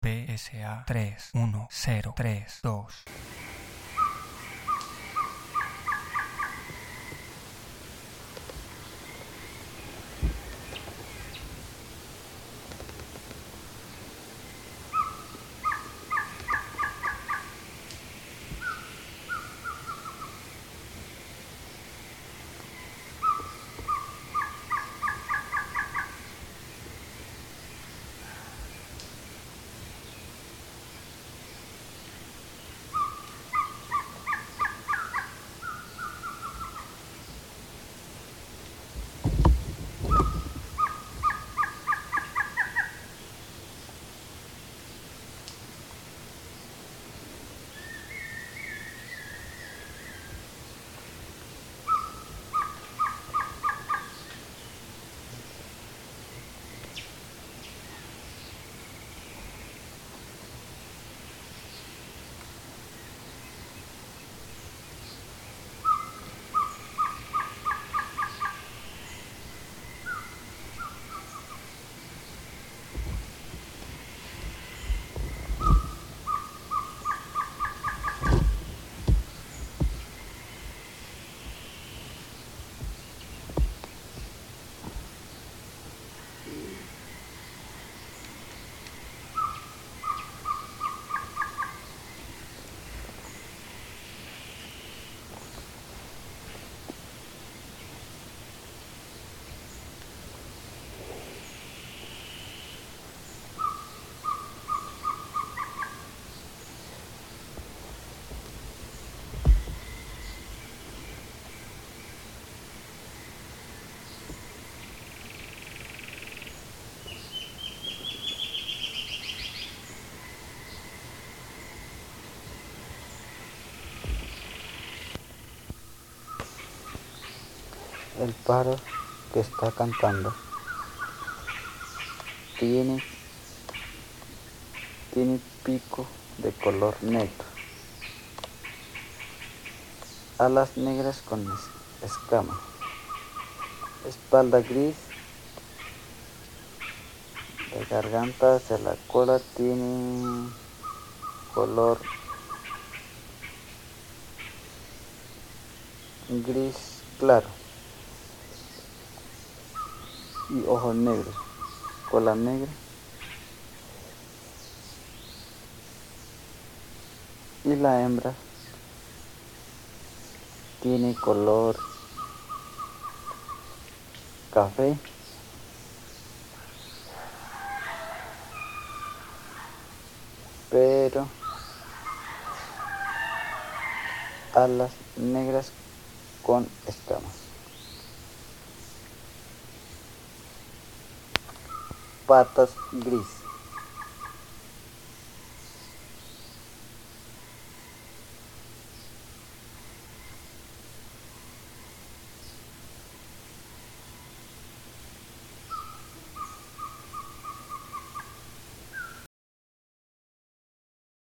PSA 31032. El pájaro que está cantando tiene pico de color negro, alas negras con escamas, espalda gris, de garganta hacia la cola tiene color gris claro y ojos negros, cola negra y la hembra tiene color café, pero alas negras con escamas, patas gris.